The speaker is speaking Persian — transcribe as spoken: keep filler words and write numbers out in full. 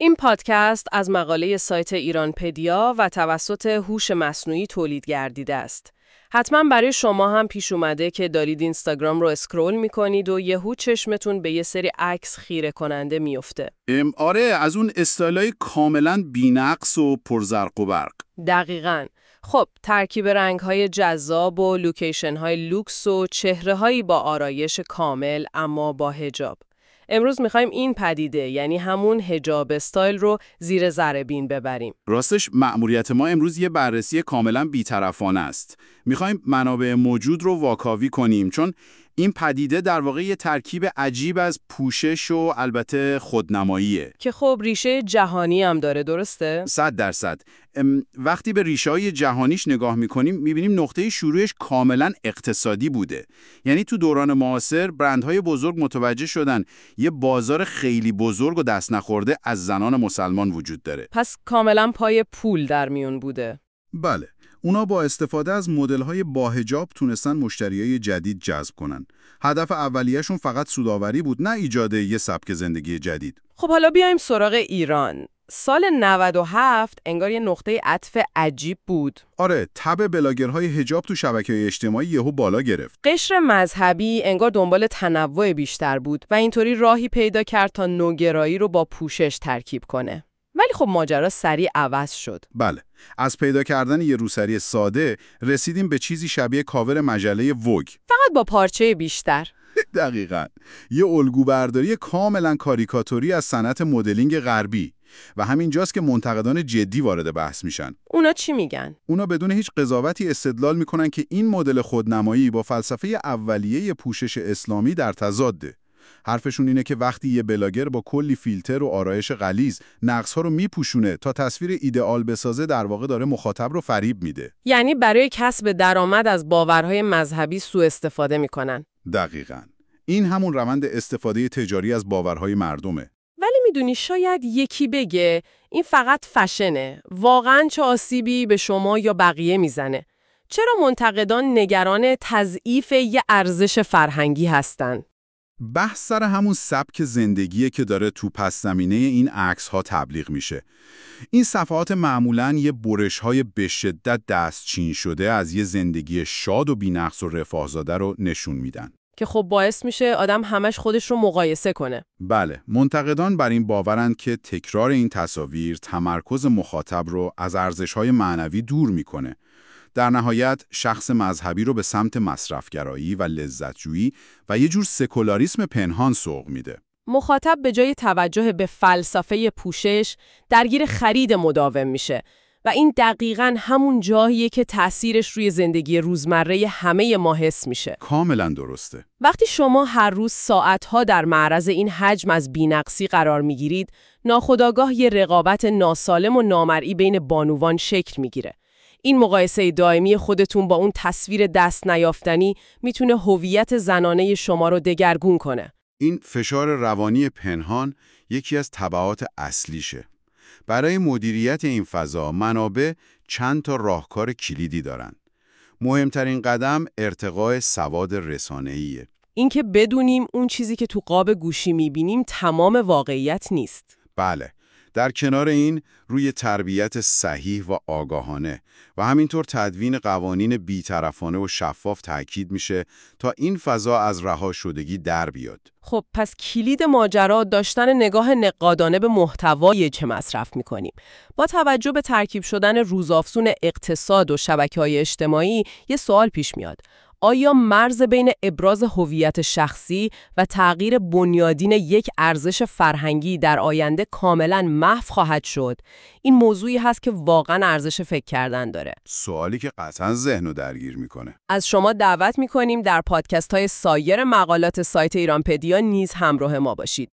این پادکست از مقاله سایت ایرانپدیا و توسط هوش مصنوعی تولید گردیده است. حتما برای شما هم پیش اومده که دارید اینستاگرام رو اسکرول میکنید و یهو چشمتون به یه سری عکس خیره کننده میفته. آره، از اون استایلای کاملا بی‌نقص و پرزرق و برق. دقیقاً. خب ترکیب رنگ‌های جذاب و لوکیشن‌های لوکس و چهره‌هایی با آرایش کامل اما با حجاب. امروز می‌خوایم این پدیده، یعنی همون حجاب استایل رو زیر ذره بین ببریم. راستش مأموریت ما امروز یه بررسی کاملا بی‌طرفانه است. می‌خوایم منابع موجود رو واکاوی کنیم، چون این پدیده در واقع یه ترکیب عجیب از پوشش و البته خودنماییه که خب ریشه جهانی هم داره، درسته؟ صد درصد. وقتی به ریشه‌های جهانیش نگاه می‌کنیم می‌بینیم نقطه شروعش کاملا اقتصادی بوده. یعنی تو دوران معاصر برندهای بزرگ متوجه شدن یه بازار خیلی بزرگ و دست نخورده از زنان مسلمان وجود داره. پس کاملا پای پول در میون بوده. بله. اونا با استفاده از مدل‌های با حجاب تونستن مشتریای جدید جذب کنن. هدف اولیه‌شون فقط سودآوری بود، نه ایجاد یه سبک زندگی جدید. خب حالا بیایم سراغ ایران. سال نود و هفت انگار یه نقطه عطف عجیب بود. آره، تب بلاگرهای حجاب تو شبکه‌های اجتماعی یهو بالا گرفت. قشر مذهبی انگار دنبال تنوع بیشتر بود و اینطوری راهی پیدا کرد تا نوگرایی رو با پوشش ترکیب کنه. ولی خب ماجرا سریع عوض شد. بله، از پیدا کردن یه روسری ساده رسیدیم به چیزی شبیه کاور مجله ووگ، فقط با پارچه بیشتر. دقیقاً. یه الگو برداری کاملا کاریکاتوری از صنعت مدلینگ غربی و همینجاست که منتقدان جدی وارد بحث میشن. اونا چی میگن؟ اونا بدون هیچ قضاوتی استدلال میکنن که این مدل خودنمایی با فلسفه اولیه پوشش اسلامی در تضاده. حرفشون اینه که وقتی یه بلاگر با کلی فیلتر و آرایش غلیظ نقص‌ها رو میپوشونه تا تصویر ایدئال بسازه، در واقع داره مخاطب رو فریب میده. یعنی برای کسب درآمد از باورهای مذهبی سوء استفاده میکنن. دقیقاً. این همون روند استفاده تجاری از باورهای مردمه. ولی میدونی شاید یکی بگه این فقط فشنه. واقعاً چه آسیبی به شما یا بقیه میزنه؟ چرا منتقدان نگران تضعیف یه ارزش فرهنگی هستن؟ بحث سر همون سبک زندگیه که داره تو پس زمینه این عکس‌ها تبلیغ میشه. این صفحات معمولاً یه برش‌های به شدت دستچین شده از یه زندگی شاد و بی‌نقص و رفاه‌زاده رو نشون میدن. که خب باعث میشه آدم همش خودش رو مقایسه کنه. بله، منتقدان بر این باورند که تکرار این تصاویر تمرکز مخاطب رو از ارزش‌های معنوی دور میکنه. در نهایت شخص مذهبی رو به سمت مصرفگرایی و لذتجویی و یه جور سکولاریسم پنهان سوق میده. مخاطب به جای توجه به فلسفه پوشش درگیر خرید مداوم میشه و این دقیقاً همون جاییه که تأثیرش روی زندگی روزمره همه ما حس میشه. کاملاً درسته. وقتی شما هر روز ساعتها در معرض این حجم از بی‌نقصی قرار میگیرید، ناخودآگاه یه رقابت ناسالم و نامرئی بین بانوان شکل میگیره. این مقایسه دائمی خودتون با اون تصویر دست نیافتنی میتونه هویت زنانه شما رو دگرگون کنه. این فشار روانی پنهان یکی از تبعات اصلیشه. برای مدیریت این فضا منابع چند تا راهکار کلیدی دارن. مهمترین قدم ارتقاء سواد رسانه‌ایه. اینکه بدونیم اون چیزی که تو قاب گوشی میبینیم تمام واقعیت نیست. بله. در کنار این روی تربیت صحیح و آگاهانه و همینطور تدوین قوانین بی‌طرفانه و شفاف تاکید میشه تا این فضا از رها شدگی در بیاد. خب پس کلید ماجرا داشتن نگاه نقادانه به محتوای چه مصرف میکنیم. با توجه به ترکیب شدن روزافزون اقتصاد و شبکه‌های اجتماعی یه سوال پیش میاد. آیا مرز بین ابراز هویت شخصی و تغییر بنیادین یک ارزش فرهنگی در آینده کاملاً محو خواهد شد؟ این موضوعی هست که واقعاً ارزش فکر کردن داره. سوالی که قطعاً ذهنو درگیر میکنه. از شما دعوت میکنیم در پادکست‌های سایر مقالات سایت ایرانپدیا نیز همراه ما باشید.